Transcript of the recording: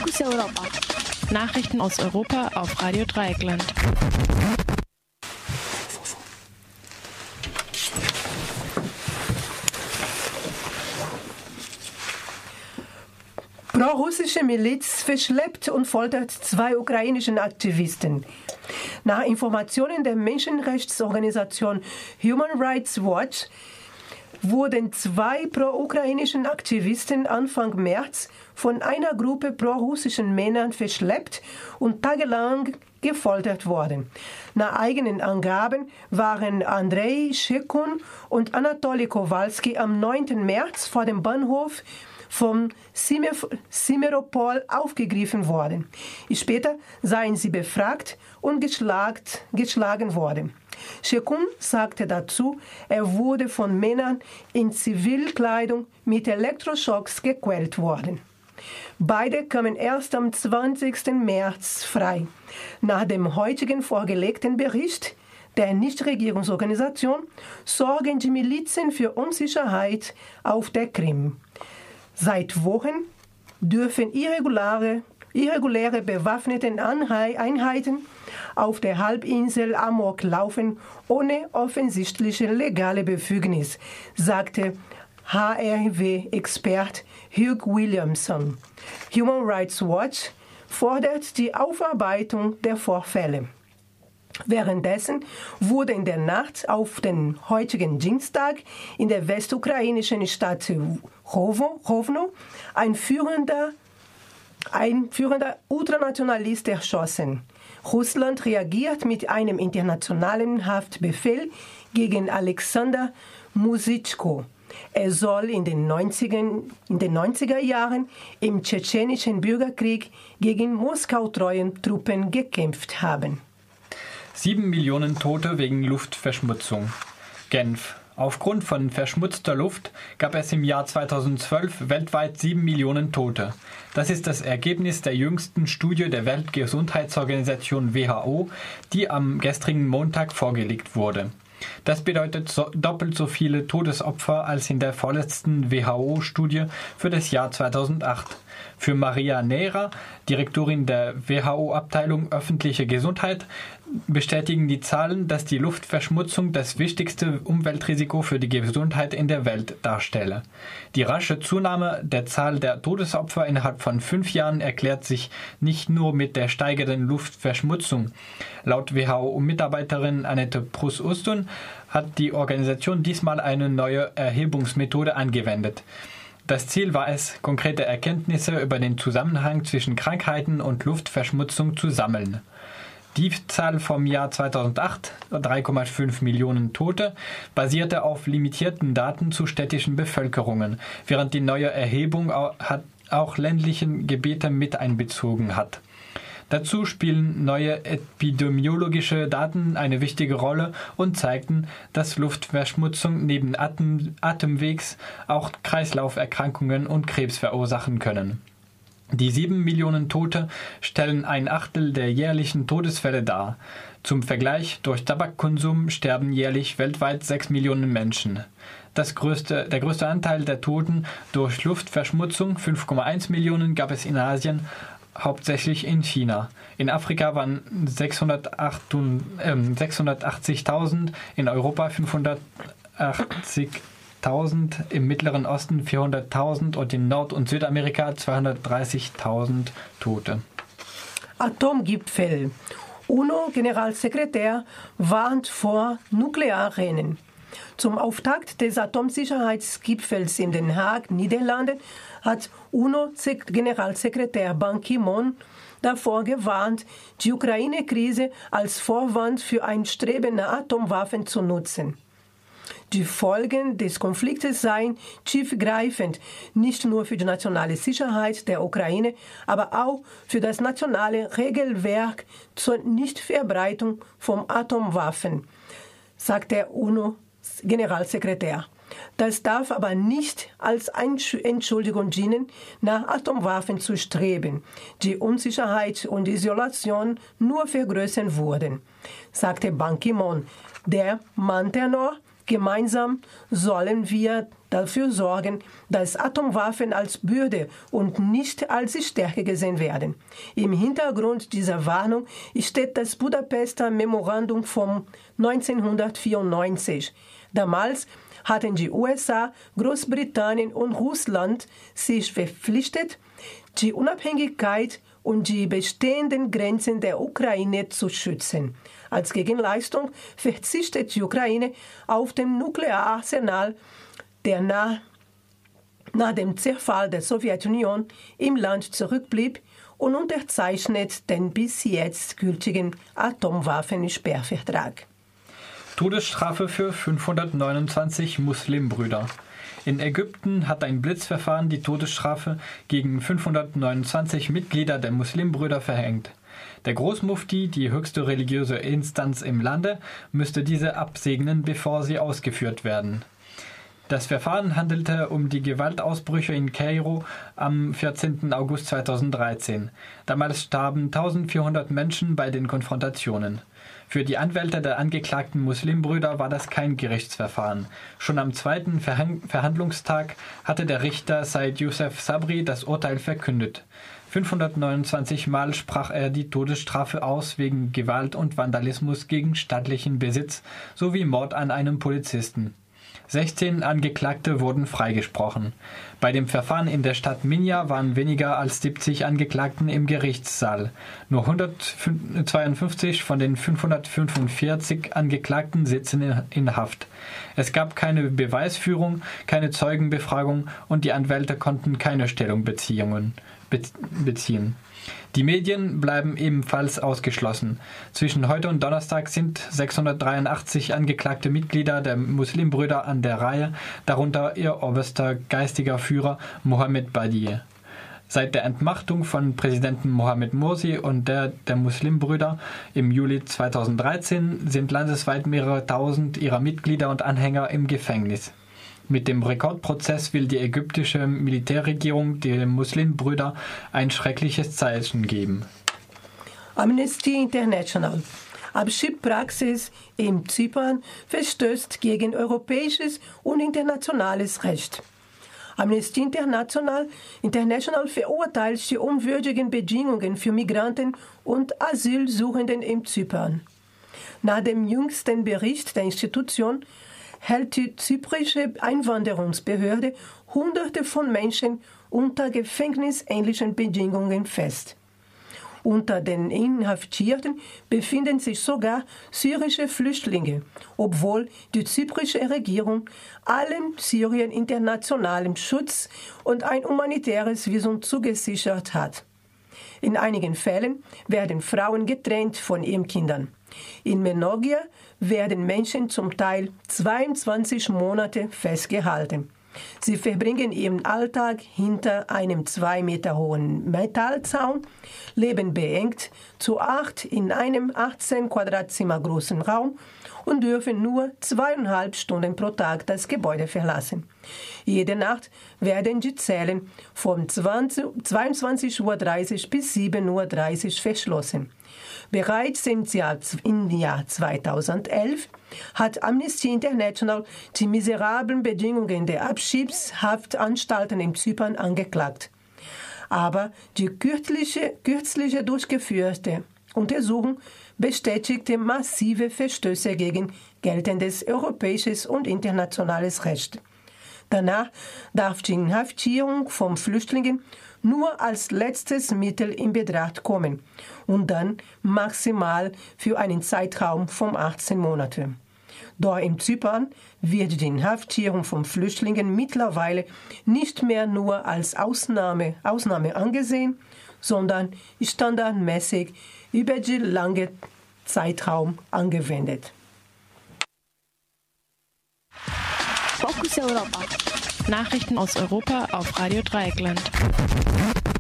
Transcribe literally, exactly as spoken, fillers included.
Fokus Europa. Nachrichten aus Europa auf Radio Dreieckland. Pro-russische Miliz verschleppt und foltert zwei ukrainischen Aktivisten. Nach Informationen der Menschenrechtsorganisation Human Rights Watch wurden zwei pro-ukrainischen Aktivisten Anfang März von einer Gruppe pro-russischen Männern verschleppt und tagelang gefoltert worden. Nach eigenen Angaben waren Andrei Shekun und Anatoli Kowalski am neunten März vor dem Bahnhof von Simferopol aufgegriffen worden. Später seien sie befragt und geschlagt, geschlagen worden. Shekun sagte dazu, er wurde von Männern in Zivilkleidung mit Elektroschocks gequält worden. Beide kamen erst am zwanzigsten März frei. Nach dem heutigen vorgelegten Bericht der Nichtregierungsorganisation sorgen die Milizen für Unsicherheit auf der Krim. Seit Wochen dürfen irreguläre, irreguläre bewaffnete Einheiten auf der Halbinsel Amok laufen, ohne offensichtliche legale Befugnis, sagte H R W-Expert Hugh Williamson. Human Rights Watch fordert die Aufarbeitung der Vorfälle. Währenddessen wurde in der Nacht auf den heutigen Dienstag in der westukrainischen Stadt Rovno ein führender, ein führender Ultranationalist erschossen. Russland reagiert mit einem internationalen Haftbefehl gegen Alexander Musitschko. Er soll in den neunziger Jahren im tschetschenischen Bürgerkrieg gegen moskautreuen Truppen gekämpft haben. Sieben Millionen Tote wegen Luftverschmutzung. Genf. Aufgrund von verschmutzter Luft gab es im Jahr zweitausendzwölf weltweit sieben Millionen Tote. Das ist das Ergebnis der jüngsten Studie der Weltgesundheitsorganisation W H O, die am gestrigen Montag vorgelegt wurde. Das bedeutet so, doppelt so viele Todesopfer als in der vorletzten W H O-Studie für das Jahr zweitausendacht. Für Maria Neira, Direktorin der W H O-Abteilung Öffentliche Gesundheit, bestätigen die Zahlen, dass die Luftverschmutzung das wichtigste Umweltrisiko für die Gesundheit in der Welt darstelle. Die rasche Zunahme der Zahl der Todesopfer innerhalb von fünf Jahren erklärt sich nicht nur mit der steigenden Luftverschmutzung. Laut W H O-Mitarbeiterin Annette Pruss-Ustun hat die Organisation diesmal eine neue Erhebungsmethode angewendet. Das Ziel war es, konkrete Erkenntnisse über den Zusammenhang zwischen Krankheiten und Luftverschmutzung zu sammeln. Die Zahl vom Jahr zweitausendacht, drei Komma fünf Millionen Tote, basierte auf limitierten Daten zu städtischen Bevölkerungen, während die neue Erhebung auch ländliche Gebiete mit einbezogen hat. Dazu spielen neue epidemiologische Daten eine wichtige Rolle und zeigten, dass Luftverschmutzung neben Atem- Atemwegs auch Kreislauferkrankungen und Krebs verursachen können. Die sieben Millionen Tote stellen ein Achtel der jährlichen Todesfälle dar. Zum Vergleich, durch Tabakkonsum sterben jährlich weltweit sechs Millionen Menschen. Das größte, der größte Anteil der Toten durch Luftverschmutzung, fünf Komma eins Millionen, gab es in Asien, hauptsächlich in China. In Afrika waren sechshundertachtzigtausend, in Europa fünfhundertachtzigtausend, im Mittleren Osten vierhunderttausend und in Nord- und Südamerika zweihundertdreißigtausend Tote. Atomgipfel. UNO-Generalsekretär warnt vor Nuklearrennen. Zum Auftakt des Atomsicherheitsgipfels in Den Haag, Niederlande, hat UNO-Generalsekretär Ban Ki-moon davor gewarnt, die Ukraine-Krise als Vorwand für ein Streben nach Atomwaffen zu nutzen. Die Folgen des Konfliktes seien tiefgreifend, nicht nur für die nationale Sicherheit der Ukraine, aber auch für das nationale Regelwerk zur Nichtverbreitung von Atomwaffen, sagt der UNO-Generalsekretär. Das darf aber nicht als Entschuldigung dienen, nach Atomwaffen zu streben, die Unsicherheit und Isolation nur vergrößern würden, sagte Ban Ki-moon. Der mahnte noch, gemeinsam sollen wir dafür sorgen, dass Atomwaffen als Bürde und nicht als Stärke gesehen werden. Im Hintergrund dieser Warnung steht das Budapester Memorandum von neunzehnhundertvierundneunzig. Damals hatten die U S A, Großbritannien und Russland sich verpflichtet, die Unabhängigkeit und die bestehenden Grenzen der Ukraine zu schützen. Als Gegenleistung verzichtet die Ukraine auf dem Nukleararsenal, der nach, nach dem Zerfall der Sowjetunion im Land zurückblieb, und unterzeichnet den bis jetzt gültigen Atomwaffensperrvertrag. Todesstrafe für fünfhundertneunundzwanzig Muslimbrüder. In Ägypten hat ein Blitzverfahren die Todesstrafe gegen fünfhundertneunundzwanzig Mitglieder der Muslimbrüder verhängt. Der Großmufti, die höchste religiöse Instanz im Lande, müsste diese absegnen, bevor sie ausgeführt werden. Das Verfahren handelte um die Gewaltausbrüche in Kairo am vierzehnten August zweitausenddreizehn. Damals starben eintausendvierhundert Menschen bei den Konfrontationen. Für die Anwälte der angeklagten Muslimbrüder war das kein Gerichtsverfahren. Schon am zweiten Verhandlungstag hatte der Richter Said Youssef Sabri das Urteil verkündet. fünfhundertneunundzwanzig Mal sprach er die Todesstrafe aus wegen Gewalt und Vandalismus gegen staatlichen Besitz sowie Mord an einem Polizisten. sechzehn Angeklagte wurden freigesprochen. Bei dem Verfahren in der Stadt Minya waren weniger als siebzig Angeklagten im Gerichtssaal. Nur hundertzweiundfünfzig von den fünfhundertfünfundvierzig Angeklagten sitzen in Haft. Es gab keine Beweisführung, keine Zeugenbefragung und die Anwälte konnten keine Stellung beziehen. Die Medien bleiben ebenfalls ausgeschlossen. Zwischen heute und Donnerstag sind sechshundertdreiundachtzig angeklagte Mitglieder der Muslimbrüder an der Reihe, darunter ihr oberster geistiger Führer Mohammed Badie. Seit der Entmachtung von Präsidenten Mohamed Morsi und der der Muslimbrüder im Juli zweitausenddreizehn sind landesweit mehrere tausend ihrer Mitglieder und Anhänger im Gefängnis. Mit dem Rekordprozess will die ägyptische Militärregierung den Muslimbrüdern ein schreckliches Zeichen geben. Amnesty International. Abschiebpraxis in Zypern verstößt gegen europäisches und internationales Recht. Amnesty International, International verurteilt die unwürdigen Bedingungen für Migranten und Asylsuchenden in Zypern. Nach dem jüngsten Bericht der Institution hält die zyprische Einwanderungsbehörde Hunderte von Menschen unter gefängnisähnlichen Bedingungen fest. Unter den Inhaftierten befinden sich sogar syrische Flüchtlinge, obwohl die zyprische Regierung allen Syrern internationalen Schutz und ein humanitäres Visum zugesichert hat. In einigen Fällen werden Frauen getrennt von ihren Kindern. In Menogia werden Menschen zum Teil zweiundzwanzig Monate festgehalten. Sie verbringen ihren Alltag hinter einem zwei Meter hohen Metallzaun, leben beengt zu acht in einem achtzehn Quadratzimmer großen Raum und dürfen nur zweieinhalb Stunden pro Tag das Gebäude verlassen. Jede Nacht werden die Zellen von zweiundzwanzig Uhr dreißig bis sieben Uhr dreißig verschlossen. Bereits im Jahr, im Jahr zweitausendelf hat Amnesty International die miserablen Bedingungen der Abschiebshaftanstalten in Zypern angeklagt. Aber die kürzliche, kürzliche durchgeführte Untersuchung bestätigte massive Verstöße gegen geltendes europäisches und internationales Recht. Danach darf die Inhaftierung von Flüchtlingen nur als letztes Mittel in Betracht kommen und dann maximal für einen Zeitraum von achtzehn Monaten. Doch in Zypern wird die Inhaftierung von Flüchtlingen mittlerweile nicht mehr nur als Ausnahme, Ausnahme angesehen, sondern standardmäßig über den langen Zeitraum angewendet. Fokus Europa. Nachrichten aus Europa auf Radio Dreieckland.